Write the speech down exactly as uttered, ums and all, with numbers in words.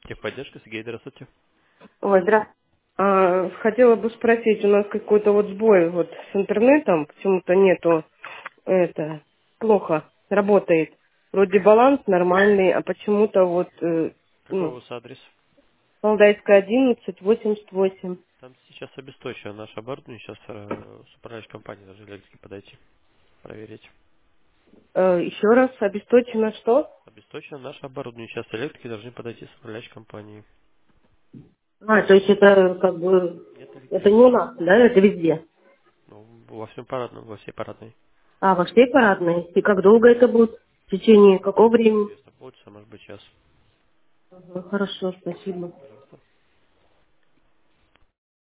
Техподдержка, Сергей, здравствуйте. Ой, здравствуйте. А, хотела бы спросить, у нас какой-то вот сбой вот с интернетом, почему-то нету, это, плохо работает. Вроде баланс нормальный, а почему-то вот, э, Какой у ну, вас адрес? Валдайская одиннадцать, восемьдесят восемь. Там сейчас обесточено наше оборудование, сейчас э, с управляющей компанией должны электрики подойти, проверить. Э, еще раз, обесточено что? Обесточено наше оборудование, сейчас электрики должны подойти с управляющей компанией. А, то есть это как бы, Нет это не у электричества. нас, да, это везде? Ну, во всем парадном, во всей парадной. А, во всей парадной? И как Да. долго это будет? В течение какого времени? Известно, полчаса, может быть, час. Ага, хорошо, спасибо.